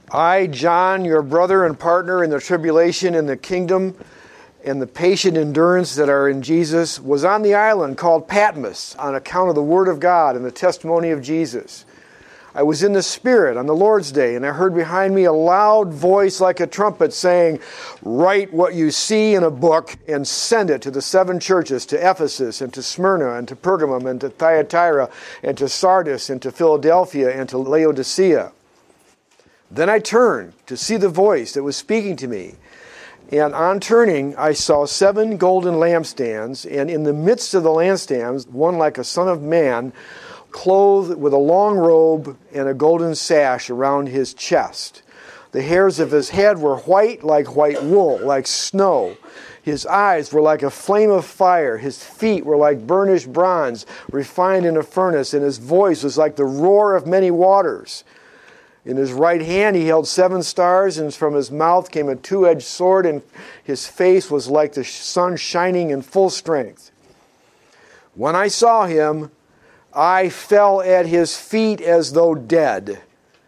I, John, your brother and partner in the tribulation and the kingdom and the patient endurance that are in Jesus, was on the island called Patmos on account of the word of God and the testimony of Jesus. I was in the Spirit on the Lord's day, and I heard behind me a loud voice like a trumpet saying, "Write what you see in a book and send it to the 7 churches, to Ephesus and to Smyrna and to Pergamum and to Thyatira and to Sardis and to Philadelphia and to Laodicea." Then I turned to see the voice that was speaking to me. And on turning, I saw 7 golden lampstands, and in the midst of the lampstands, one like a son of man, clothed with a long robe and a golden sash around his chest. The hairs of his head were white like white wool, like snow. His eyes were like a flame of fire. His feet were like burnished bronze, refined in a furnace, and his voice was like the roar of many waters. In his right hand he held 7 stars, and from his mouth came a 2-edged sword, and his face was like the sun shining in full strength. When I saw him, I fell at his feet as though dead.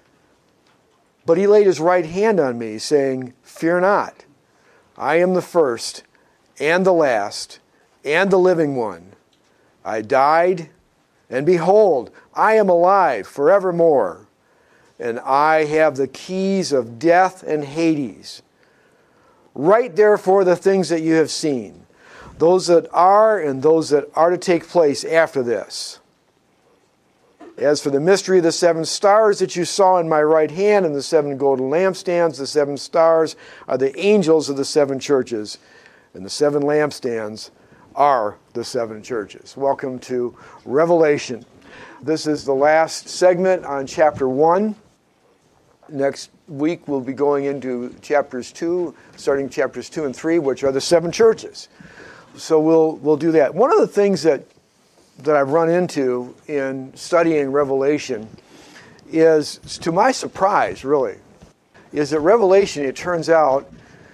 But he laid his right hand on me, saying, "Fear not. I am the first and the last and the living one. I died, and behold, I am alive forevermore. And I have the keys of death and Hades. Write therefore the things that you have seen, those that are and those that are to take place after this. As for the mystery of the 7 stars that you saw in my right hand and the 7 golden lampstands, the 7 stars are the angels of the 7 churches, and the 7 lampstands are the 7 churches." Welcome to Revelation. This is the last segment on chapter 1. Next week we'll be going into chapters 2, starting chapters 2 and 3, which are the 7 churches. So we'll do that. One of the things that I've run into in studying Revelation is, to my surprise, really, is that Revelation, it turns out,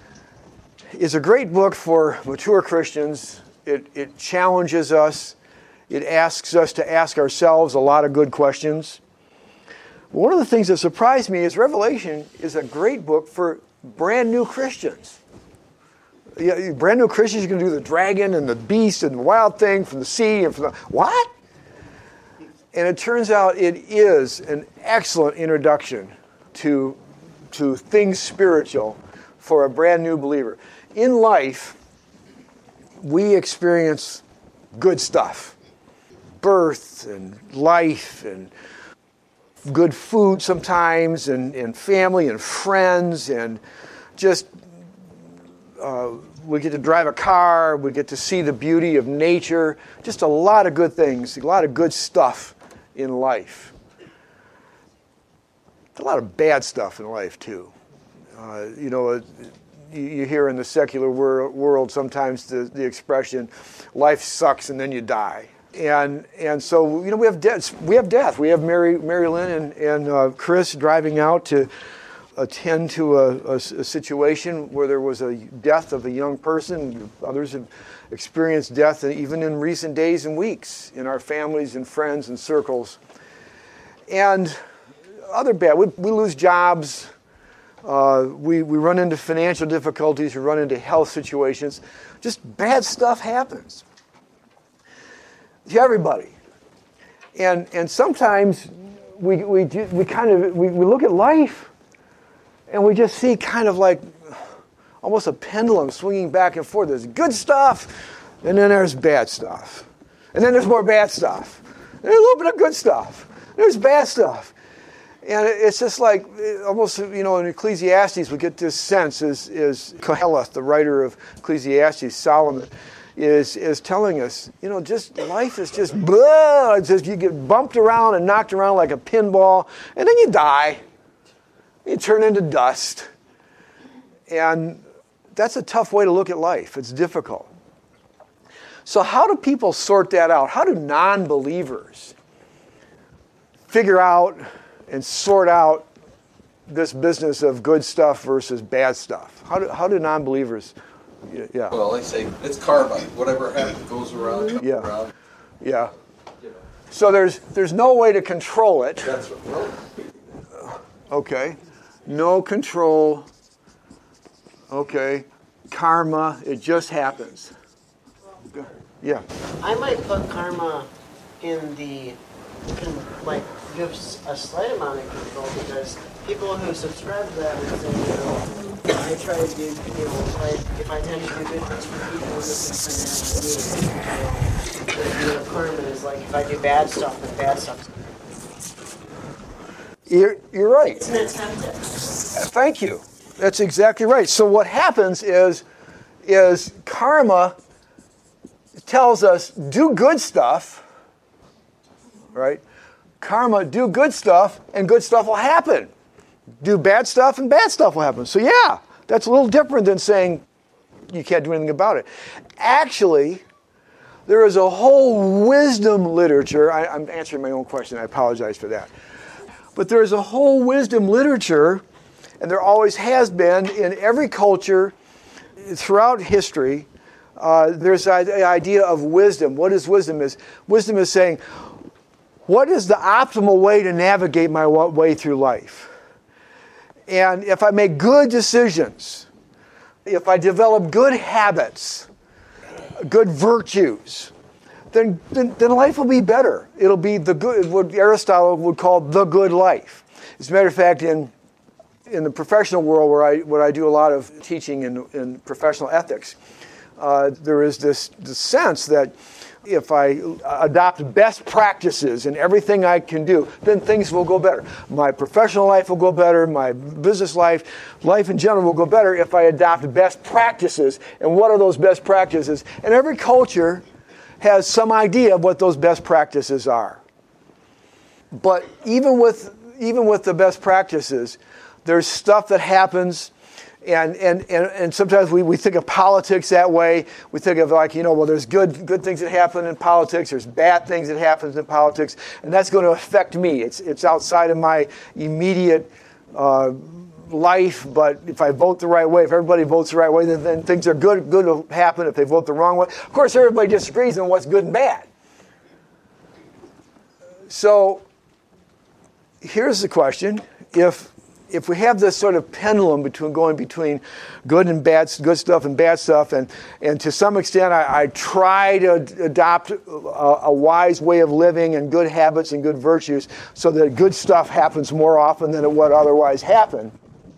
is a great book for mature Christians. It challenges us. It asks us to ask ourselves a lot of good questions. One of the things that surprised me is Revelation is a great book for brand new Christians. Yeah, brand new Christians, you can do the dragon and the beast and the wild thing from the sea and from the... What? And it turns out it is an excellent introduction to things spiritual for a brand new believer. In life, we experience good stuff. Birth and life and good food sometimes, and family and friends, and just we get to drive a car, we get to see the beauty of nature, just a lot of good things, a lot of good stuff in life. A lot of bad stuff in life too. You hear in the secular world sometimes the expression, "life sucks and then you die." And so we have death. We have Mary Lynn and Chris driving out to attend to a situation where there was a death of a young person. Others have experienced death even in recent days and weeks in our families and friends and circles. And other bad. We lose jobs. We run into financial difficulties. We run into health situations. Just bad stuff happens to everybody. And sometimes we look at life and we just see kind of like almost a pendulum swinging back and forth. There's good stuff, and then there's bad stuff. And then there's more bad stuff. And there's a little bit of good stuff. There's bad stuff. And it's just like, almost, in Ecclesiastes, we get this sense, is Koheleth, the writer of Ecclesiastes, Solomon, is telling us, just life is just blah. It's just you get bumped around and knocked around like a pinball, and then you die. You turn into dust. And that's a tough way to look at life. It's difficult. So how do people sort that out? How do non-believers figure out and sort out this business of good stuff versus bad stuff? How do non-believers... Yeah. Well, they say it's karma. Whatever happens goes around, comes around. Yeah. So there's no way to control it. That's right. Okay. No control. Okay. Karma, it just happens. Yeah. I might put karma in the, like, gives a slight amount of control, because people who subscribe to that would say, I try to do, if I tend to do good things for people, this is going to happen to me. The idea of karma is like, if I do bad stuff, then bad stuff. You're right. It's an incentive. Thank you. That's exactly right. So what happens is karma tells us do good stuff, right? Karma, do good stuff, and good stuff will happen. Do bad stuff, and bad stuff will happen. So yeah, that's a little different than saying you can't do anything about it. Actually, there is a whole wisdom literature. I'm answering my own question. I apologize for that. But there is a whole wisdom literature, and there always has been in every culture throughout history. There's the idea of wisdom. What is wisdom? Wisdom is saying, what is the optimal way to navigate my way through life? And if I make good decisions, if I develop good habits, good virtues, then life will be better. It'll be the good, what Aristotle would call the good life. As a matter of fact, in the professional world where I do a lot of teaching in professional ethics, there is this sense that if I adopt best practices in everything I can do, then things will go better. My professional life will go better. My business life in general will go better if I adopt best practices. And what are those best practices? And every culture has some idea of what those best practices are. But even with the best practices, there's stuff that happens. And sometimes we think of politics that way. We think of there's good things that happen in politics. There's bad things that happen in politics, and that's going to affect me. It's outside of my immediate life. But if I vote the right way, if everybody votes the right way, then things are good will happen. If they vote the wrong way, of course, everybody disagrees on what's good and bad. So here's the question: If we have this sort of pendulum between good and bad, good stuff and bad stuff, and to some extent I try to adopt a wise way of living and good habits and good virtues so that good stuff happens more often than it would otherwise happen.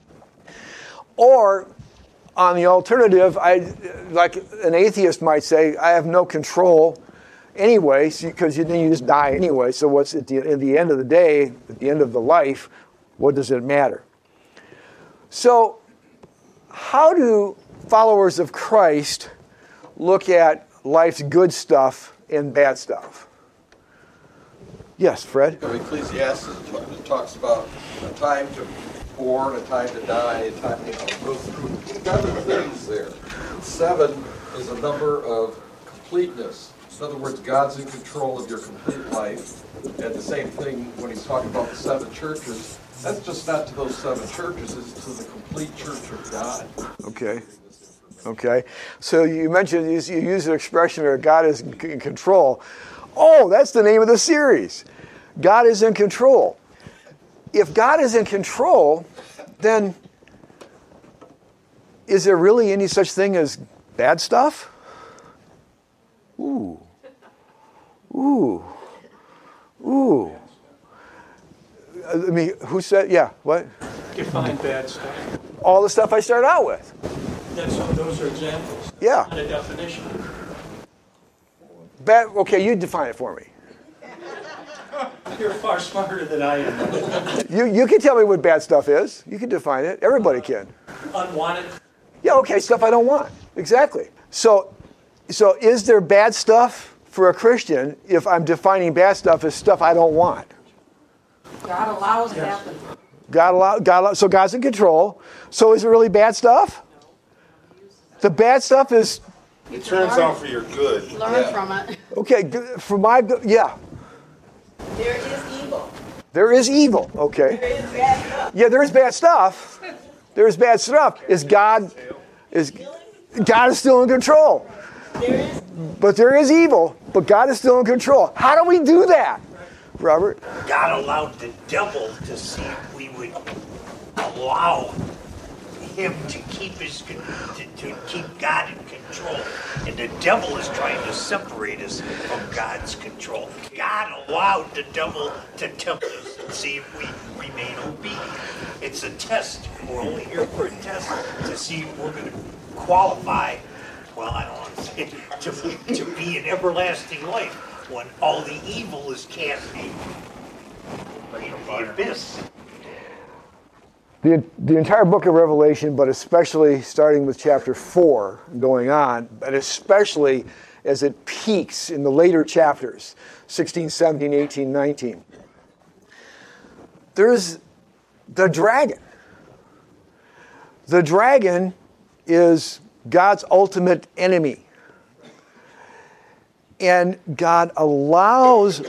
Or, on the alternative, like an atheist might say, I have no control anyway, because then you just die anyway, so what's at the end of the day, at the end of the life, what does it matter? So, how do followers of Christ look at life's good stuff and bad stuff? Yes, Fred? Ecclesiastes talks about a time to be born, a time to die, a time to go through 7 things there. 7 is a number of completeness. In other words, God's in control of your complete life. And the same thing when he's talking about the 7 churches, that's just not to those 7 churches, it's to the complete church of God. Okay. So you mentioned, you use an expression where God is in control. Oh, that's the name of the series. God is in control. If God is in control, then is there really any such thing as bad stuff? Ooh. I mean, who said, yeah, what? Define bad stuff. All the stuff I started out with. Those are examples. Yeah. Not a definition. Bad, okay, you define it for me. You're far smarter than I am. You can tell me what bad stuff is. You can define it. Everybody can. Unwanted. Yeah, okay, stuff I don't want. Exactly. So is there bad stuff for a Christian if I'm defining bad stuff as stuff I don't want? God allows it to happen. So God's in control. So is it really bad stuff? The bad stuff is... It turns out for your good. Learn from it. Okay, for my good, yeah. There is evil. There is evil, okay. There is bad stuff. Yeah, there is bad stuff. There is bad stuff. God is still in control. But there is evil, but God is still in control. How do we do that, Robert? God allowed the devil to see if we would allow him to keep to keep God in control, and the devil is trying to separate us from God's control. God allowed the devil to tempt us and see if we remain obedient. It's a test. We're only here for a test to see if we're going to qualify. Well, I don't want to say to be in everlasting life when all the evil is cast in the abyss. The entire book of Revelation, but especially starting with chapter 4 going on, but especially as it peaks in the later chapters, 16, 17, 18, 19. There's the dragon. The dragon is God's ultimate enemy. And God allows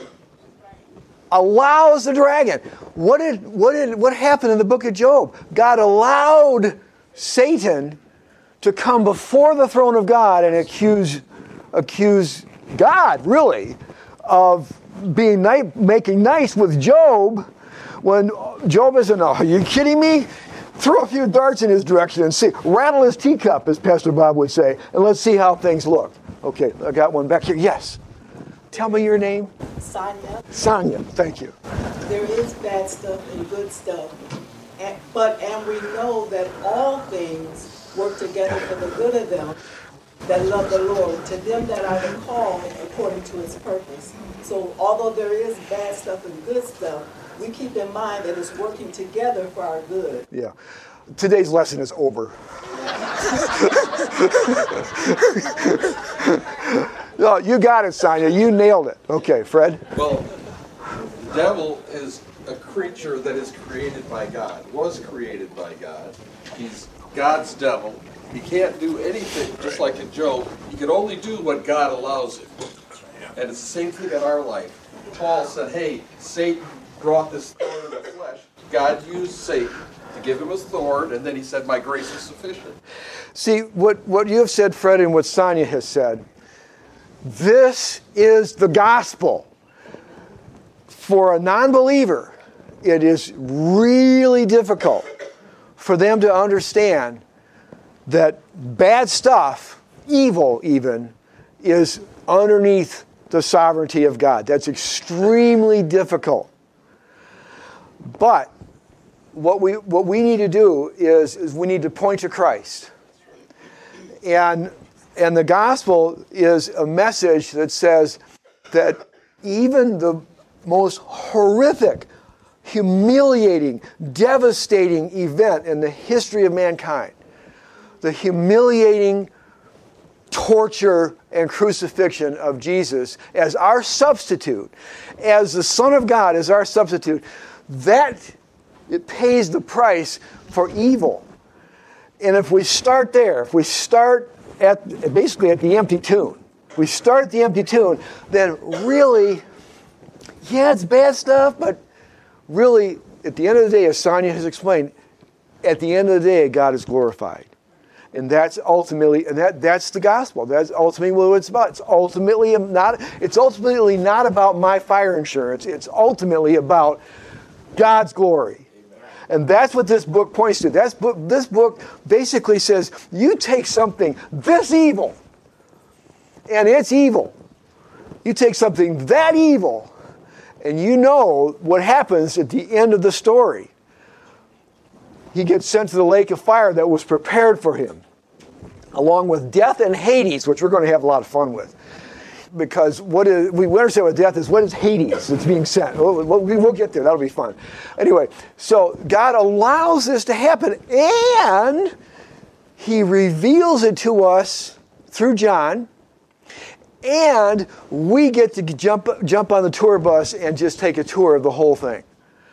the dragon. What happened in the book of Job? God allowed Satan to come before the throne of God and accuse God, really, of making nice with Job when Job isn't, are you kidding me? Throw a few darts in his direction and see, rattle his teacup, as Pastor Bob would say, and let's see how things look. Okay, I got one back here. Yes. Tell me your name. Sonia. Sonia, thank you. There is bad stuff and good stuff, and we know that all things work together for the good of them that love the Lord, to them that are the called according to His purpose. So although there is bad stuff and good stuff, we keep in mind that it's working together for our good. Yeah. Today's lesson is over. No, you got it, Sonia. You nailed it. Okay, Fred? Well, the devil is a creature that is created by God, was created by God. He's God's devil. He can't do anything, just like in Job. He can only do what God allows him. And it's the same thing in our life. Paul said, hey, Satan brought this thorn in the flesh. God used Satan to give him a thorn, and then he said, my grace is sufficient. See, what you have said, Fred, and what Sonia has said, this is the gospel. For a non-believer, it is really difficult for them to understand that bad stuff, evil even, is underneath the sovereignty of God. That's extremely difficult. But what we need to do is we need to point to Christ. And the gospel is a message that says that even the most horrific, humiliating, devastating event in the history of mankind, the humiliating torture and crucifixion of Jesus as our substitute, as the Son of God as our substitute, that it pays the price for evil. And if we start there, if we start basically at the empty tomb, we start at the empty tomb, then really, yeah, it's bad stuff, but really, at the end of the day, as Sonia has explained, at the end of the day, God is glorified. And that's ultimately, that's the gospel. That's ultimately what it's about. It's ultimately not about my fire insurance. It's ultimately about God's glory. And that's what this book points to. This book basically says, you take something this evil, and it's evil. You take something that evil, and you know what happens at the end of the story. He gets sent to the lake of fire that was prepared for him, along with death and Hades, which we're going to have a lot of fun with. Because we understand what death is. What is Hades that's being sent? We'll get there. That'll be fun. Anyway, so God allows this to happen, and He reveals it to us through John, and we get to jump on the tour bus and just take a tour of the whole thing.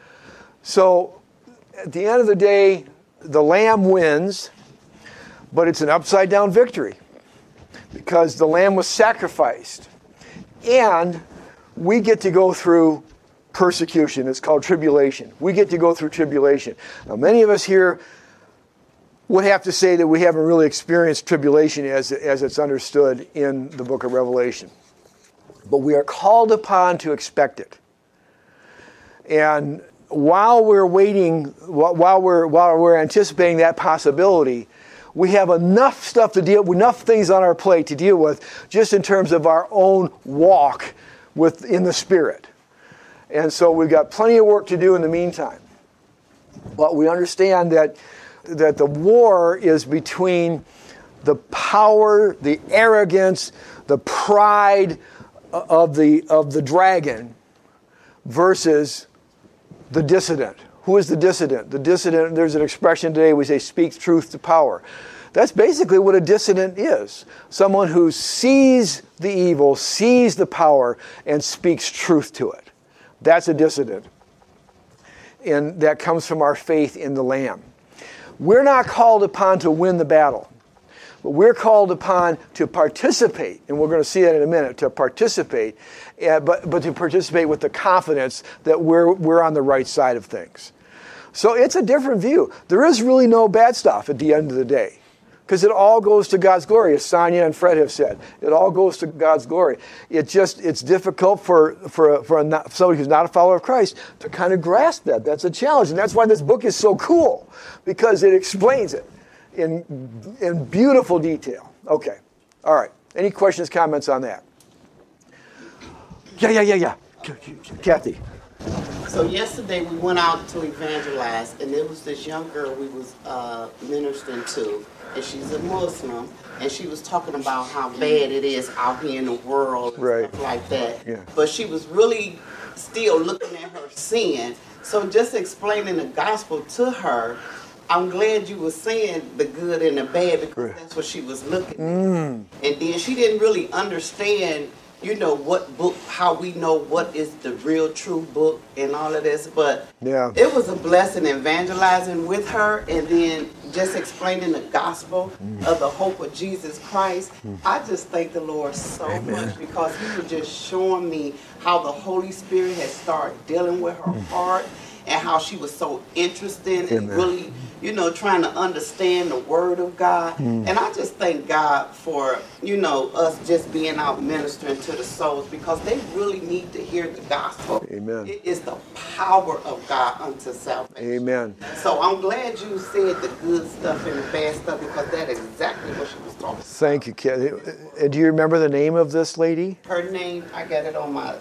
So at the end of the day, the Lamb wins, but it's an upside-down victory because the Lamb was sacrificed. And we get to go through persecution. It's called tribulation. We get to go through tribulation. Now, many of us here would have to say that we haven't really experienced tribulation as it's understood in the book of Revelation. But we are called upon to expect it. And while we're waiting, while we're anticipating that possibility, we have enough stuff to deal, enough things on our plate to deal with, just in terms of our own walk in the Spirit. And so we've got plenty of work to do in the meantime. But we understand that the war is between the power, the arrogance, the pride of the dragon versus the dissident. Who is the dissident? The dissident, there's an expression today we say, speaks truth to power. That's basically what a dissident is. Someone who sees the evil, sees the power, and speaks truth to it. That's a dissident. And that comes from our faith in the Lamb. We're not called upon to win the battle, but we're called upon to participate, and we're going to see that in a minute, to participate, but to participate with the confidence that we're on the right side of things. So it's a different view. There is really no bad stuff at the end of the day, because it all goes to God's glory, as Sonia and Fred have said. It all goes to God's glory. It's difficult for somebody who's not a follower of Christ to kind of grasp that. That's a challenge, and that's why this book is so cool, because it explains it in beautiful detail. Okay, all right. Any questions, comments on that? Yeah. Kathy. So yesterday we went out to evangelize, and there was this young girl we was ministering to, and she's a Muslim, and she was talking about how bad it is out here in the world and stuff like that. Yeah. But she was really still looking at her sin. So just explaining the gospel to her, I'm glad you were saying the good and the bad, because that's what she was looking at. And then she didn't really understand, what book, how we know what is the real true book and all of this. But it was a blessing evangelizing with her, and then just explaining the gospel of the hope of Jesus Christ. I just thank the Lord so much, because he was just showing me how the Holy Spirit had started dealing with her heart, and how she was so interested in really, trying to understand the Word of God. And I just thank God for, us just being out ministering to the souls, because they really need to hear the gospel. Amen. It is the power of God unto salvation. Amen. So I'm glad you said the good stuff and the bad stuff, because that's exactly what she was talking about. Thank you, Kathy. Do you remember the name of this lady? Her name, I got it on my,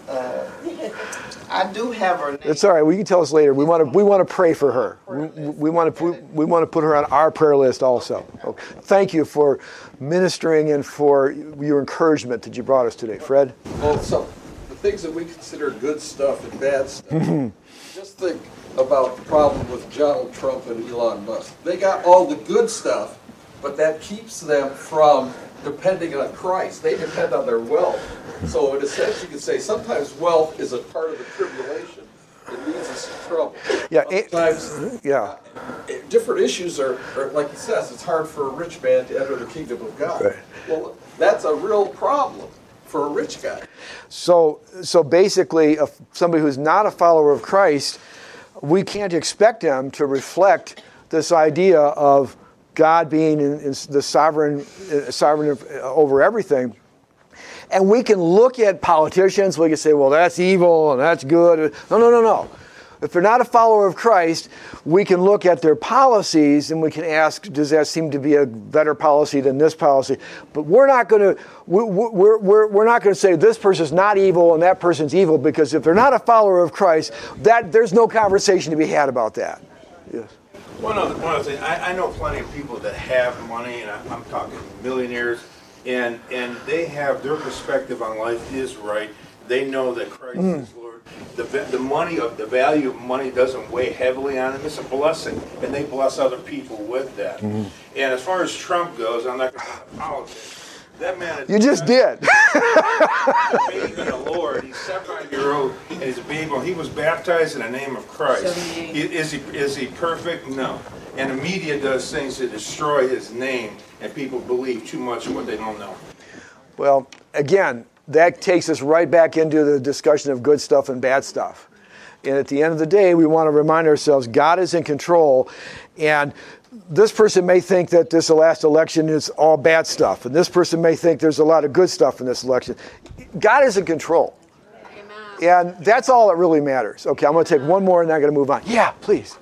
I do have her name. It's all right. We can tell us later. We want to pray for her. We want to put her on our prayer list also. Okay. Thank you for ministering and for your encouragement that you brought us today, Fred. Well, so the things that we consider good stuff and bad stuff. Just think about the problem with Donald Trump and Elon Musk. They got all the good stuff, but that keeps them from depending on Christ. They depend on their wealth. So in a sense, you could say sometimes wealth is a part of the tribulation. It leads us to trouble. Sometimes, different issues are, like he says, it's hard for a rich man to enter the kingdom of God. Right. Well, that's a real problem for a rich guy. So basically, somebody who's not a follower of Christ, we can't expect them to reflect this idea of God being in the sovereign over everything. And we can look at politicians, we can say, well, that's evil and that's good. No. If they're not a follower of Christ, we can look at their policies and we can ask, does that seem to be a better policy than this policy? But we're not going to say this person's not evil and that person's evil, because if they're not a follower of Christ, there's no conversation to be had about that. Yes. One other thing, I know plenty of people that have money, and I'm talking millionaires, and they have their perspective on life is right. They know that Christ is Lord. The value of money doesn't weigh heavily on them. It's a blessing, and they bless other people with that. And as far as Trump goes, I'm not going to get into politics. That man is... You just did. A baby in the Lord. He's 7-year-old, and he's a baby. He was baptized in the name of Christ. Is he perfect? No. And the media does things to destroy his name, and people believe too much of what they don't know. Well, again, that takes us right back into the discussion of good stuff and bad stuff. And at the end of the day, we want to remind ourselves God is in control. And this person may think that this last election is all bad stuff. And this person may think there's a lot of good stuff in this election. God is in control. Amen. And that's all that really matters. Okay, I'm going to take one more and then I'm going to move on. Yeah, please.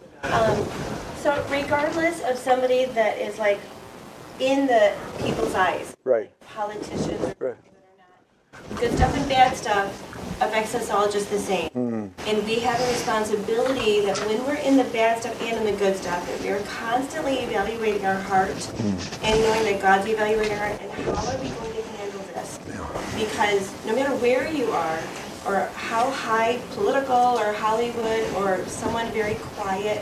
So regardless of somebody that is like in the people's eyes, Right. politicians or people Right. that are not, good stuff and bad stuff affects us all just the same. And we have a responsibility that when we're in the bad stuff and in the good stuff, that we are constantly evaluating our heart and knowing that God's evaluating our heart and how are we going to handle this? Because no matter where you are, or how high political or Hollywood or someone very quiet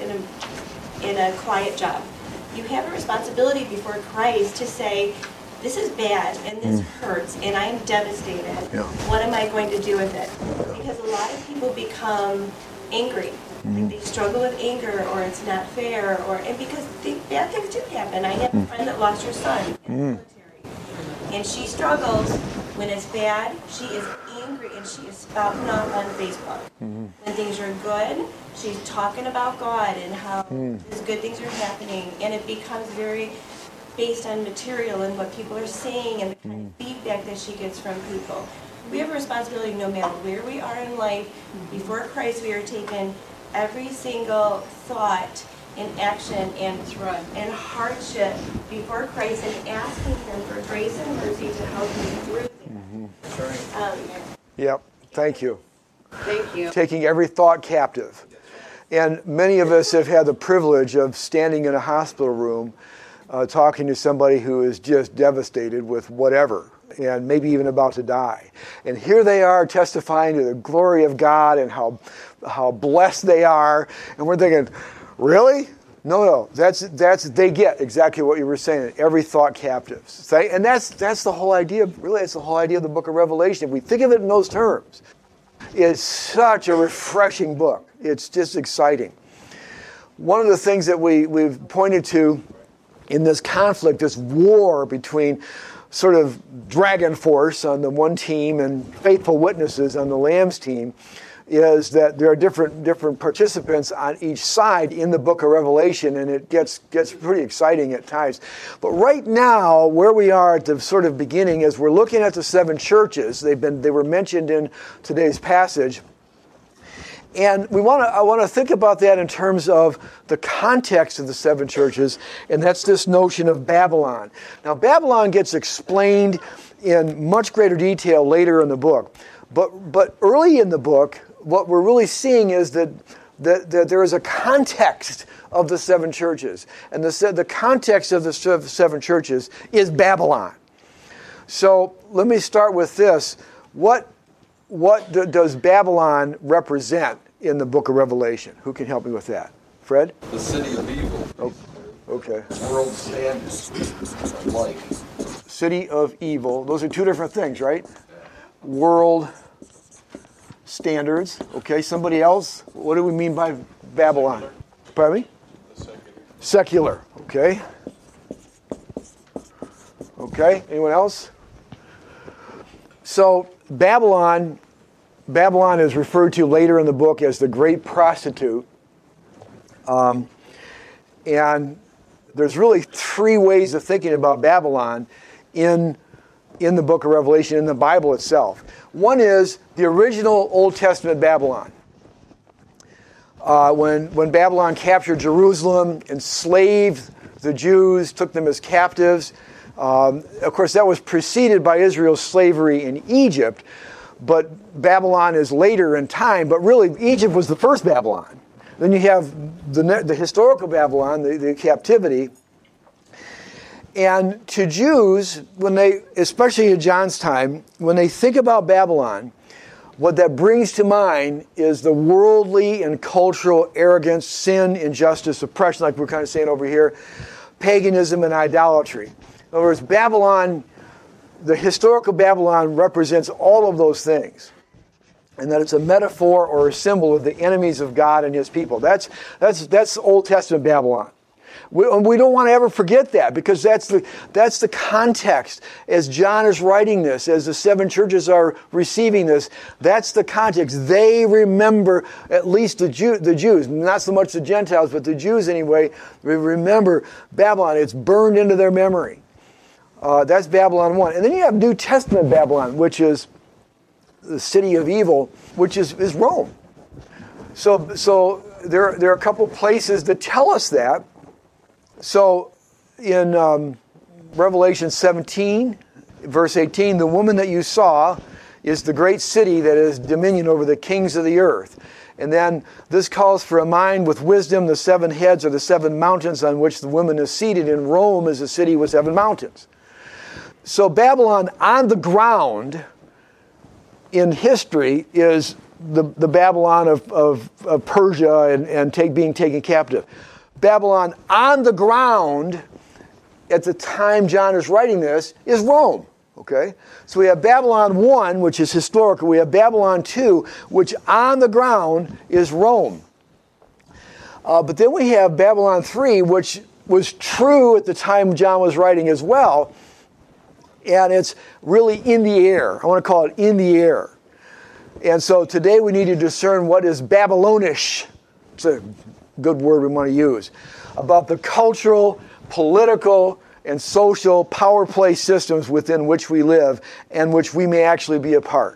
in a quiet job, you have a responsibility before Christ to say, this is bad and this hurts and I'm devastated. Yeah. What am I going to do with it? Because a lot of people become angry. Like they struggle with anger, or it's not fair, and because bad things do happen. I have a friend that lost her son in the military, and she struggles when it's bad. She is angry and she is spouting off on Facebook. When things are good, she's talking about God and how His good things are happening, and it becomes very based on material and what people are saying and the kind of feedback that she gets from people. We have a responsibility no matter where we are in life. Before Christ, we are taking every single thought and action and hardship before Christ and asking Him for grace and mercy to help me through things. Yep. Thank you. Thank you. Taking every thought captive. And many of us have had the privilege of standing in a hospital room talking to somebody who is just devastated with whatever and maybe even about to die. And here they are testifying to the glory of God and how blessed they are. And we're thinking, really? No. That's they get exactly what you were saying. Every thought captive. And that's the whole idea. Really, that's the whole idea of the book of Revelation. If we think of it in those terms, it's such a refreshing book. It's just exciting. One of the things that we've pointed to in this conflict, this war between sort of Dragon Force on the one team and Faithful Witnesses on the Lamb's team, is that there are different participants on each side in the book of Revelation, and it gets pretty exciting at times. But right now, where we are at the sort of beginning is we're looking at the seven churches. They were mentioned in today's passage. And I want to think about that in terms of the context of the seven churches, and that's this notion of Babylon. Now, Babylon gets explained in much greater detail later in the book. But early in the book, what we're really seeing is that there is a context of the seven churches. And the context of the seven churches is Babylon. So let me start with this. What does Babylon represent in the book of Revelation? Who can help me with that? Fred? The city of evil. Oh, okay. World standards. Like. City of evil. Those are two different things, right? World standards. Okay, somebody else? What do we mean by Babylon? Pardon me? Secular. Okay. Okay, anyone else? So Babylon is referred to later in the book as the great prostitute. And there's really three ways of thinking about Babylon in the book of Revelation, in the Bible itself. One is the original Old Testament Babylon. When Babylon captured Jerusalem, enslaved the Jews, took them as captives. Of course, that was preceded by Israel's slavery in Egypt, but Babylon is later in time, but really Egypt was the first Babylon. Then you have the historical Babylon, the captivity. And to Jews, especially in John's time, when they think about Babylon, what that brings to mind is the worldly and cultural arrogance, sin, injustice, oppression, like we're kind of saying over here, paganism and idolatry. In other words, Babylon, the historical Babylon represents all of those things. And that it's a metaphor or a symbol of the enemies of God and His people. That's Old Testament Babylon. We don't want to ever forget that, because that's the context. As John is writing this, as the seven churches are receiving this, that's the context. They remember, at least the Jews, not so much the Gentiles, but the Jews anyway, remember Babylon. It's burned into their memory. That's Babylon 1. And then you have New Testament Babylon, which is the city of evil, which is Rome. So there are a couple places that tell us that. So in Revelation 17, verse 18, the woman that you saw is the great city that has dominion over the kings of the earth. And then this calls for a mind with wisdom. The 7 heads are the 7 mountains on which the woman is seated. And Rome is a city with 7 mountains. So Babylon on the ground in history is the Babylon of Persia and being taken captive. Babylon on the ground at the time John is writing this is Rome. Okay? So we have Babylon 1, which is historical. We have Babylon 2, which on the ground is Rome. But then we have Babylon 3, which was true at the time John was writing as well. And it's really in the air. I want to call it in the air. And so today we need to discern what is Babylonish. It's a good word we want to use. About the cultural, political, and social power play systems within which we live and which we may actually be a part.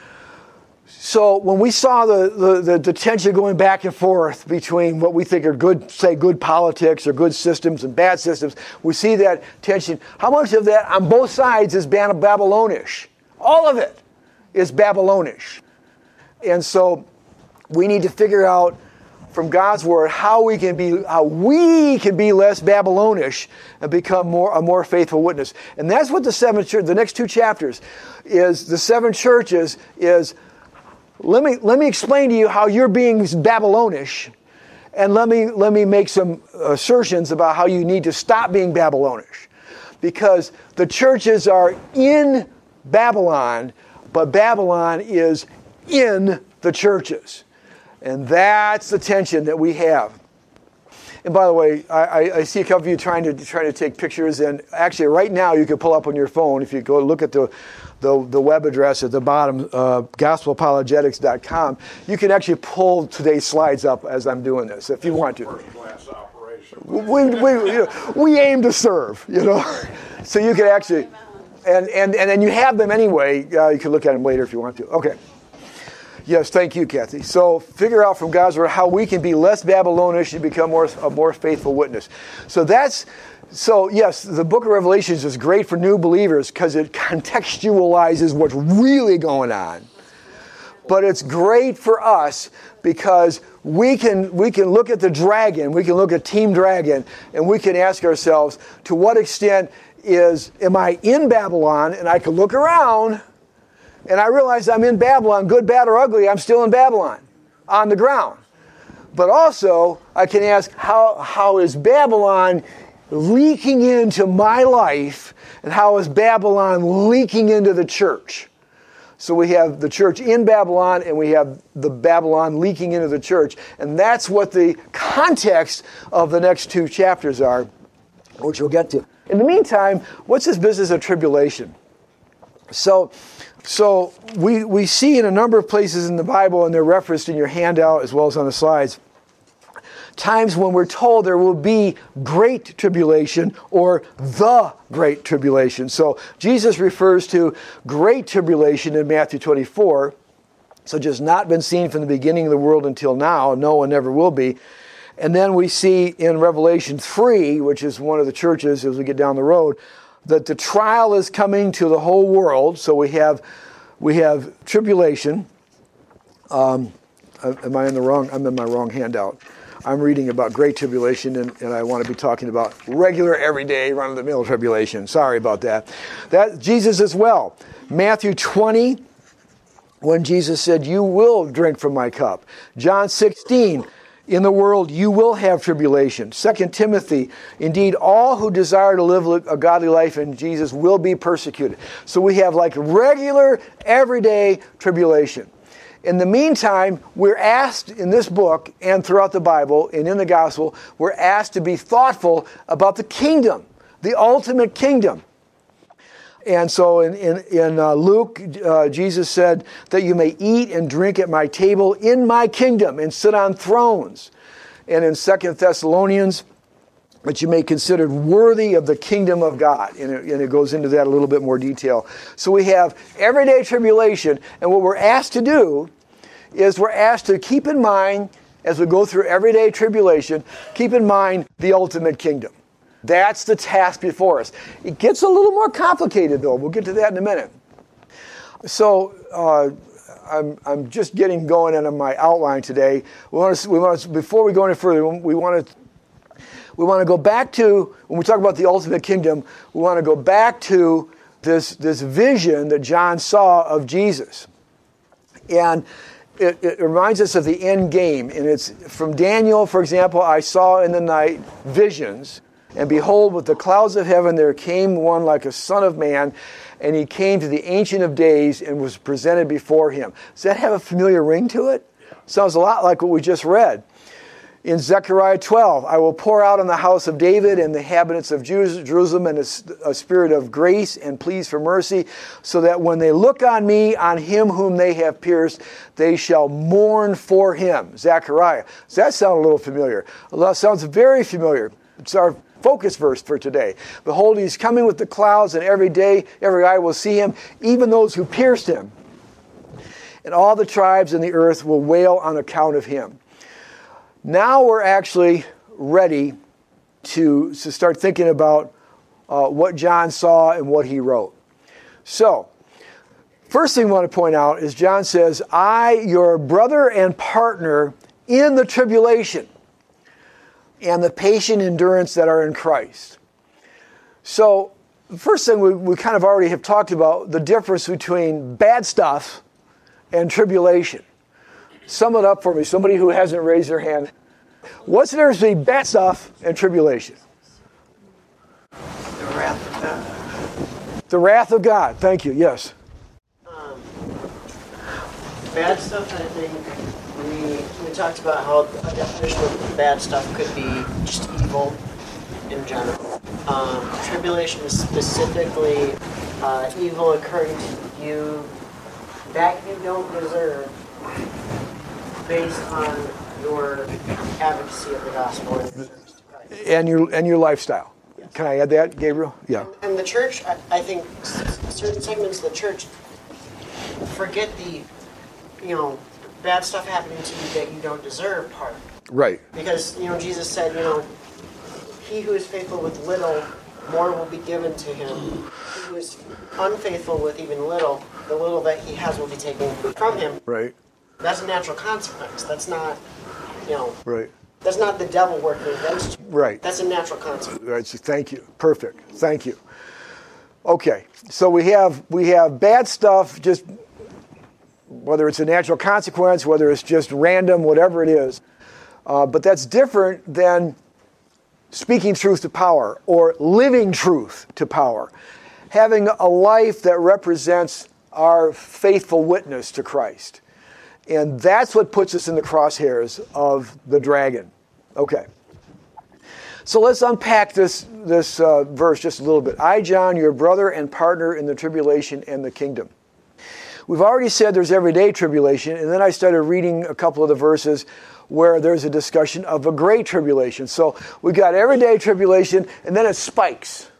So when we saw the tension going back and forth between what we think are good politics or good systems and bad systems, we see that tension. How much of that on both sides is Babylonish? All of it is Babylonish. And so we need to figure out from God's word how we can be less Babylonish and become a more faithful witness. And that's what the next 2 chapters is. The 7 churches is, let me explain to you how you're being Babylonish, and let me make some assertions about how you need to stop being Babylonish. Because the churches are in Babylon, but Babylon is in the churches. And that's the tension that we have. And by the way, I see a couple of you trying to take pictures, and actually right now you can pull up on your phone, if you go look at the web address at the bottom, gospelapologetics.com, you can actually pull today's slides up as I'm doing this, if you want to. First-class operation. We aim to serve, So you can actually, and then you have them anyway. You can look at them later if you want to. Okay. Yes, thank you, Kathy. So figure out from God's word how we can be less Babylonish and become a more faithful witness. So yes, the book of Revelations is great for new believers because it contextualizes what's really going on. But it's great for us because we can look at the dragon, we can look at Team Dragon, and we can ask ourselves, to what extent am I in Babylon? And I can look around, and I realize I'm in Babylon, good, bad, or ugly, I'm still in Babylon, on the ground. But also, I can ask, how is Babylon leaking into my life, and how is Babylon leaking into the church? So we have the church in Babylon, and we have the Babylon leaking into the church. And that's what the context of the next 2 chapters are, which we'll get to. In the meantime, what's this business of tribulation? So we see in a number of places in the Bible, and they're referenced in your handout as well as on the slides, times when we're told there will be great tribulation or the great tribulation. So Jesus refers to great tribulation in Matthew 24, such as not been seen from the beginning of the world until now, no one ever will be. And then we see in Revelation 3, which is one of the churches as we get down the road, that the trial is coming to the whole world. So we have tribulation. Am I in the wrong? I'm in my wrong handout. I'm reading about great tribulation, and I want to be talking about regular, everyday, run-of-the-mill tribulation. Sorry about that. That Jesus as well. Matthew 20, when Jesus said, "You will drink from my cup." John 16, "In the world you will have tribulation." 2 Timothy, "Indeed, all who desire to live a godly life in Jesus will be persecuted." So we have like regular, everyday tribulation. In the meantime, we're asked in this book and throughout the Bible and in the gospel, we're asked to be thoughtful about the kingdom, the ultimate kingdom. And so in Luke, Jesus said that you may eat and drink at my table in my kingdom and sit on thrones. And in 2 Thessalonians, that you may consider worthy of the kingdom of God. And it goes into that a little bit more detail. So we have everyday tribulation, and what we're asked to do is we're asked to keep in mind, as we go through everyday tribulation, keep in mind the ultimate kingdom. That's the task before us. It gets a little more complicated, though. We'll get to that in a minute. So I'm just getting going on my outline today. Before we go any further, we want to go back to, when we talk about the ultimate kingdom, we want to go back to this vision that John saw of Jesus. And it reminds us of the end game. And it's from Daniel, for example, I saw in the night visions, and behold, with the clouds of heaven there came one like a son of man, and he came to the Ancient of Days and was presented before him. Does that have a familiar ring to it? Sounds a lot like what we just read. In Zechariah 12, I will pour out on the house of David and the inhabitants of Jerusalem and a spirit of grace and pleas for mercy, so that when they look on me, on him whom they have pierced, they shall mourn for him. Zechariah. Does that sound a little familiar? That sounds very familiar. It's our focus verse for today. Behold, he's coming with the clouds, and every day every eye will see him, even those who pierced him. And all the tribes in the earth will wail on account of him. Now we're actually ready to start thinking about what John saw and what he wrote. So, first thing I want to point out is John says, I, your brother and partner in the tribulation and the patient endurance that are in Christ. So, the first thing we kind of already have talked about, the difference between bad stuff and tribulation. Sum it up for me, somebody who hasn't raised their hand. What's the difference between bad stuff and tribulation? The wrath of God. The wrath of God. Thank you. Yes. Bad stuff, I think, we talked about how a definition of bad stuff could be just evil in general. Tribulation is specifically evil occurring to you that you don't deserve based on your advocacy of the gospel and your lifestyle. Yes. Can I add that, Gabriel? Yeah. And the church, I think certain segments of the church forget the, bad stuff happening to you that you don't deserve part. Right. Because, Jesus said, he who is faithful with little, more will be given to him. He who is unfaithful with even little, the little that he has will be taken from him. Right. That's a natural consequence. That's not, Right. That's not the devil working against you. Right. That's a natural consequence. Right. So thank you. Perfect. Thank you. Okay. So we have bad stuff, just whether it's a natural consequence, whether it's just random, whatever it is. But that's different than speaking truth to power or living truth to power. Having a life that represents our faithful witness to Christ. And that's what puts us in the crosshairs of the dragon. Okay. So let's unpack this verse just a little bit. I, John, your brother and partner in the tribulation and the kingdom. We've already said there's everyday tribulation, and then I started reading a couple of the verses where there's a discussion of a great tribulation. So we got everyday tribulation, and then it spikes.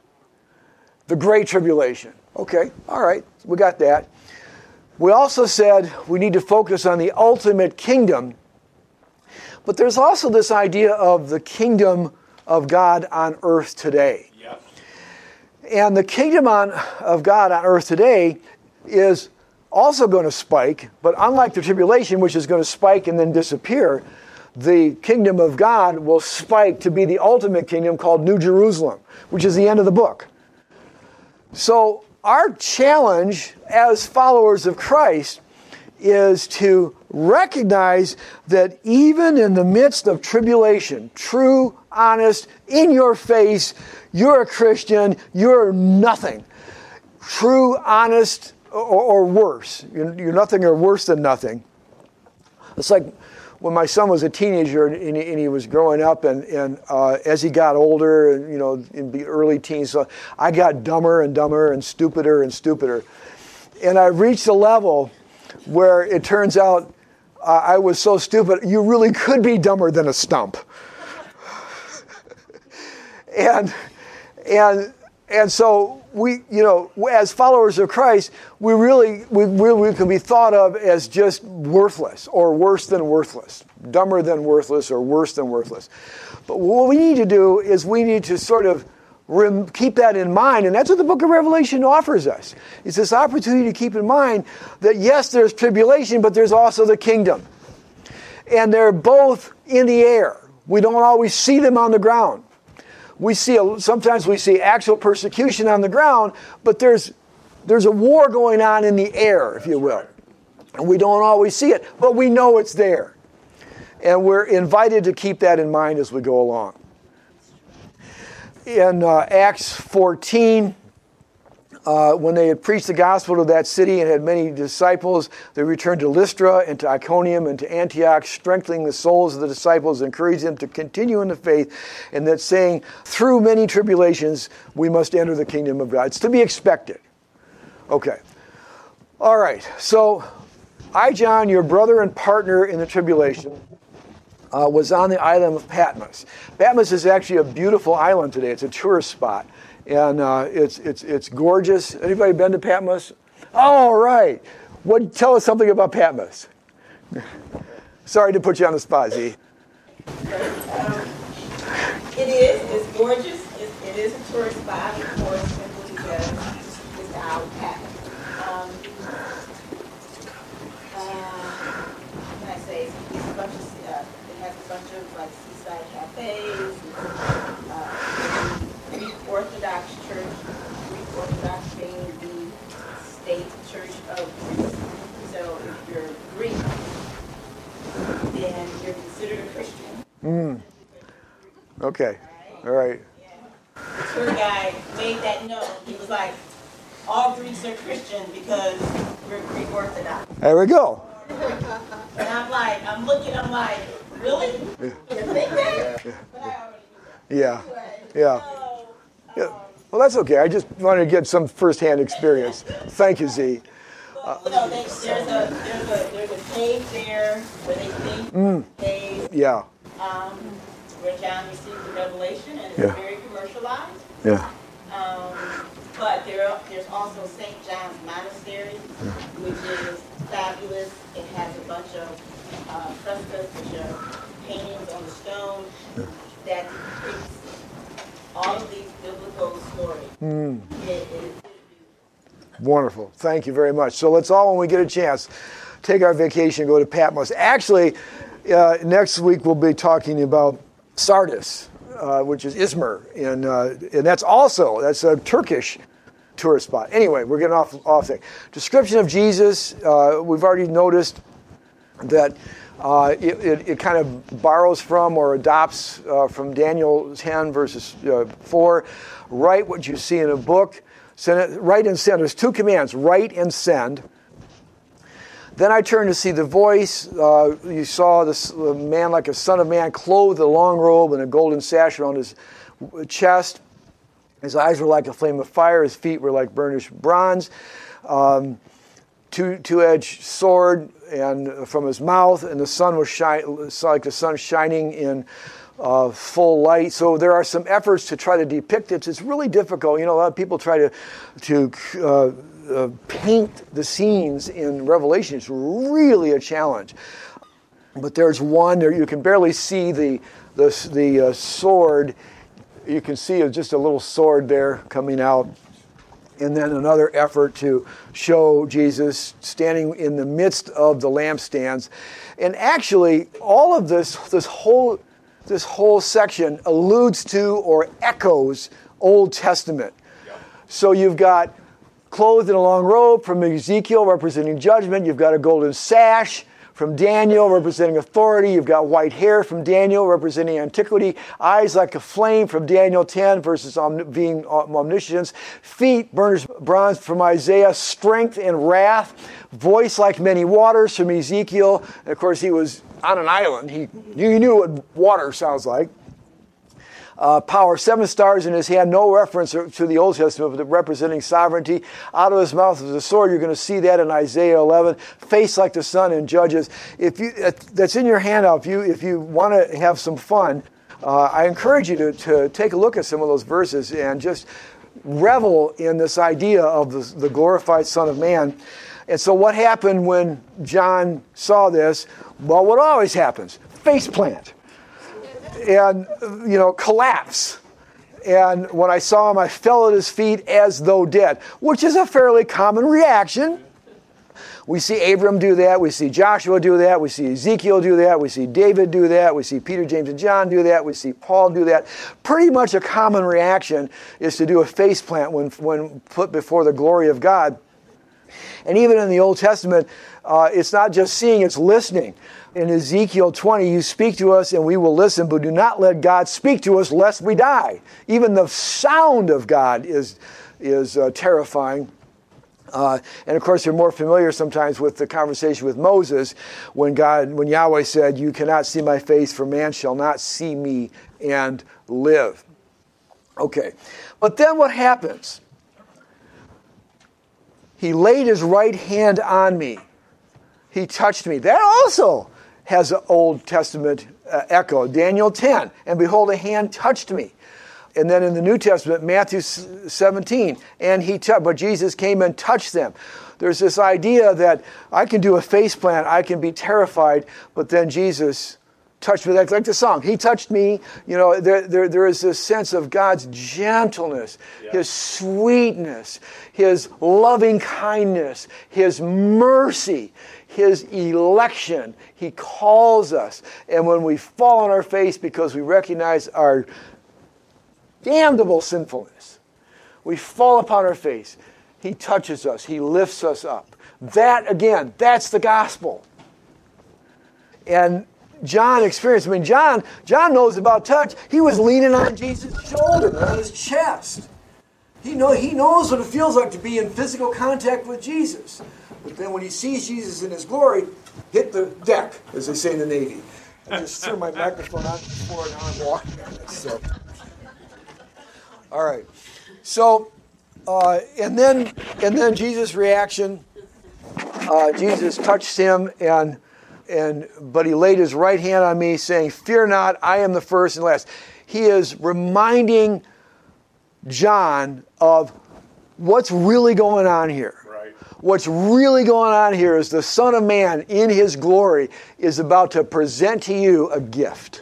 The great tribulation. Okay, all right, we got that. We also said we need to focus on the ultimate kingdom. But there's also this idea of the kingdom of God on earth today. Yep. And the kingdom of God on earth today is also going to spike, but unlike the tribulation, which is going to spike and then disappear, the kingdom of God will spike to be the ultimate kingdom called New Jerusalem, which is the end of the book. So our challenge as followers of Christ is to recognize that even in the midst of tribulation, true, honest, in your face, you're a Christian, you're nothing. True, honest, or worse. You're nothing or worse than nothing. It's like when my son was a teenager and he was growing up, and as he got older, and in the early teens, so I got dumber and dumber and stupider and stupider. And I reached a level where it turns out I was so stupid, you really could be dumber than a stump. And so we, as followers of Christ, we can be thought of as just worthless or worse than worthless, dumber than worthless or worse than worthless. But what we need to do is we need to sort of keep that in mind, and that's what the book of Revelation offers us. It's this opportunity to keep in mind that yes, there's tribulation, but there's also the kingdom. And they're both in the air. We don't always see them on the ground. Sometimes we see actual persecution on the ground, but there's a war going on in the air, if you will. And we don't always see it, but we know it's there. And we're invited to keep that in mind as we go along. In Acts 14, when they had preached the gospel to that city and had many disciples, they returned to Lystra and to Iconium and to Antioch, strengthening the souls of the disciples, encouraging them to continue in the faith, and that saying, through many tribulations, we must enter the kingdom of God. It's to be expected. Okay. All right. So, I, John, your brother and partner in the tribulation, was on the island of Patmos. Patmos is actually a beautiful island today. It's a tourist spot. And it's gorgeous. Anybody been to Patmos? All right. Tell us something about Patmos. Sorry to put you on the spot, Z. It's gorgeous. It is a tourist spot, of course, simply because it's the Isle of Patmos. What can I say? It has a bunch of like seaside cafes. Greek Orthodox Church, Greek Orthodox being the state church of Greece. So if you're Greek, then you're considered a Christian. Okay. All right. Yeah. The tour guide made that known. He was like, all Greeks are Christian because we're Greek Orthodox. There we go. And I'm like, really? You think that? But I already knew that. Yeah. Yeah. Well, that's okay. I just wanted to get some firsthand experience. Thank you, Z. There's a cave there where they think cave. Yeah. Where John received the revelation, and it's very commercialized. Yeah. But there's also St. John's Monastery, which is fabulous. It has a bunch of frescoes, which are paintings on the stone that depicts all of these biblical stories. Wonderful. Thank you very much. So let's all, when we get a chance, take our vacation and go to Patmos. Actually, next week we'll be talking about Sardis, which is Izmir, and that's a Turkish tourist spot. Anyway, we're getting off thing. Description of Jesus, we've already noticed that it kind of borrows from or adopts from Daniel 10 verses 4. Write what you see in a book. Write and send. There's two commands, write and send. Then I turned to see the voice. You saw this man like a son of man, clothed in a long robe and a golden sash around his chest. His eyes were like a flame of fire. His feet were like burnished bronze. Two-edged sword and from his mouth, and the sun was like the sun shining in full light. So there are some efforts to try to depict it. It's really difficult. A lot of people try to paint the scenes in Revelation. It's really a challenge. But there's one there. You can barely see the sword. You can see just a little sword there coming out. And then another effort to show Jesus standing in the midst of the lampstands. And actually, all of this whole section alludes to or echoes Old Testament. So you've got clothed in a long robe from Ezekiel representing judgment. You've got a golden sash from Daniel representing authority. You've got white hair from Daniel representing antiquity. Eyes like a flame from Daniel 10 versus being omniscience. Feet burnished bronze from Isaiah. Strength and wrath. Voice like many waters from Ezekiel. And of course he was on an island. He knew what water sounds like. Power, 7 stars in his hand, no reference to the Old Testament, but representing sovereignty. Out of his mouth is a sword. You're going to see that in Isaiah 11. Face like the sun in Judges. That's in your handout. If you want to have some fun, I encourage you to take a look at some of those verses and just revel in this idea of the glorified Son of Man. And so what happened when John saw this? Well, what always happens? Face plant. And, collapse. And when I saw him, I fell at his feet as though dead, which is a fairly common reaction. We see Abram do that. We see Joshua do that. We see Ezekiel do that. We see David do that. We see Peter, James, and John do that. We see Paul do that. Pretty much a common reaction is to do a face plant when put before the glory of God. And even in the Old Testament, it's not just seeing, it's listening. In Ezekiel 20, you speak to us and we will listen, but do not let God speak to us lest we die. Even the sound of God is terrifying. And of course, you're more familiar sometimes with the conversation with Moses when Yahweh said, "You cannot see my face, for man shall not see me and live." Okay, but then what happens? He laid his right hand on me. He touched me. That also has an Old Testament echo. Daniel 10, and behold, a hand touched me. And then in the New Testament, Matthew 17, but Jesus came and touched them. There's this idea that I can do a face plant, I can be terrified, but then Jesus touched me. Like the song, He touched me. There is this sense of God's gentleness, His sweetness, His loving kindness, His mercy, His election. He calls us. And when we fall on our face because we recognize our damnable sinfulness, we fall upon our face. He touches us. He lifts us up. That, again, that's the gospel. And John experienced, John knows about touch. He was leaning on Jesus' shoulder, on his chest. He knows what it feels like to be in physical contact with Jesus. But then when he sees Jesus in his glory, hit the deck, as they say in the Navy. I just threw my microphone on the floor and now I'm walking on it. So. All right. So, and then Jesus' reaction. Jesus touched him, but he laid his right hand on me, saying, "Fear not, I am the first and last." He is reminding John of what's really going on here. Right. What's really going on here is the Son of Man in His glory is about to present to you a gift.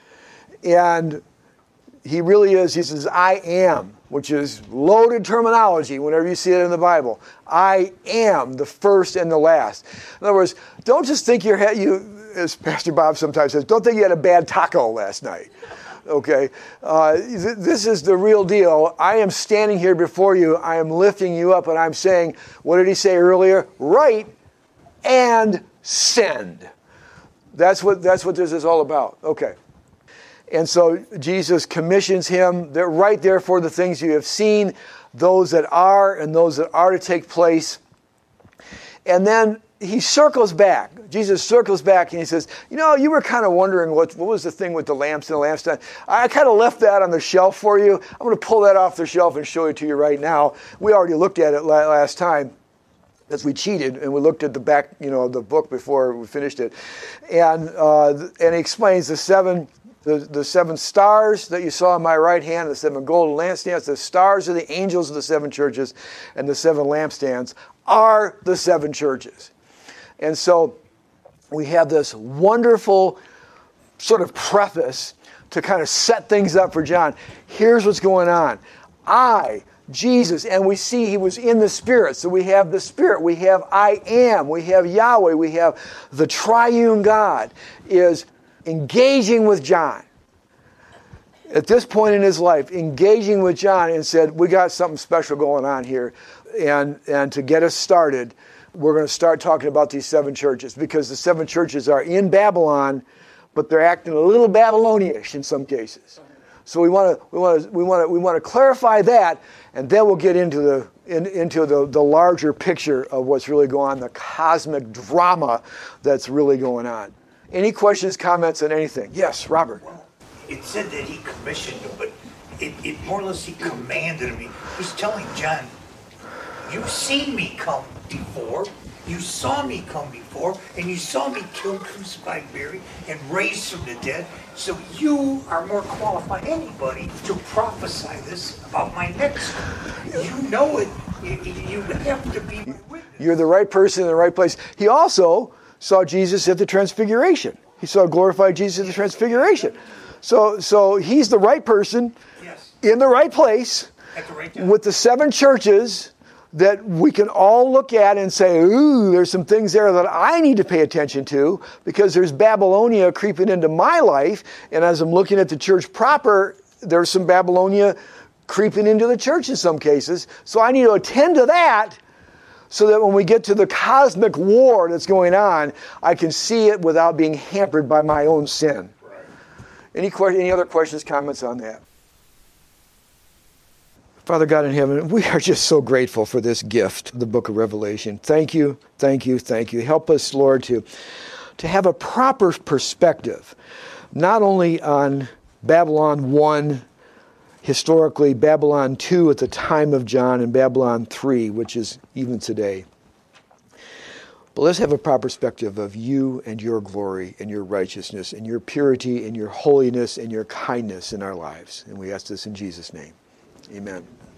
And He really is. He says, "I am," which is loaded terminology whenever you see it in the Bible. I am the first and the last. In other words, don't just think as Pastor Bob sometimes says, don't think you had a bad taco last night. Okay? This is the real deal. I am standing here before you. I am lifting you up, and I'm saying, what did he say earlier? Write and send. That's what this is all about. Okay. And so Jesus commissions him, that write therefore the things you have seen, those that are and those that are to take place. And then he circles back. Jesus circles back and he says, you were kind of wondering what was the thing with the lamps and the lampstand. I kind of left that on the shelf for you. I'm going to pull that off the shelf and show it to you right now. We already looked at it last time. As we cheated, and we looked at the back, of the book before we finished it. And he explains the seven stars that you saw in my right hand, the seven golden lampstands, the stars are the angels of the seven churches, and the seven lampstands are the seven churches. And so we have this wonderful sort of preface to kind of set things up for John. Here's what's going on. Jesus, and we see he was in the Spirit. So we have the Spirit, we have I am, we have Yahweh, we have the triune God is engaging with John. At this point in his life, engaging with John and said, we got something special going on here. And to get us started, we're going to start talking about these seven churches, because the seven churches are in Babylon, but they're acting a little Babylonish in some cases. So we want to clarify that, and then we'll get into the larger picture of what's really going on, the cosmic drama that's really going on. Any questions, comments on anything? Yes, Robert. It said that he commissioned him, but it more or less he commanded him. He's telling John, you've seen me come before. You saw me come before, and you saw me kill, crucify, bury, and raise from the dead. So you are more qualified than anybody to prophesy this about my next one. You know it. You have to be my witness. You're the right person in the right place. He also saw Jesus at the Transfiguration. He saw glorified Jesus at the Transfiguration. So he's the right person in the right place at the right time, with the 7 churches that we can all look at and say, ooh, there's some things there that I need to pay attention to because there's Babylonia creeping into my life. And as I'm looking at the church proper, there's some Babylonia creeping into the church in some cases. So I need to attend to that so that when we get to the cosmic war that's going on, I can see it without being hampered by my own sin. Right. Any other questions, comments on that? Father God in heaven, we are just so grateful for this gift, the book of Revelation. Thank you, thank you, thank you. Help us, Lord, to have a proper perspective, not only on Babylon 1, historically, Babylon 2 at the time of John, and Babylon 3, which is even today. But let's have a proper perspective of you and your glory and your righteousness and your purity and your holiness and your kindness in our lives. And we ask this in Jesus' name. Amen.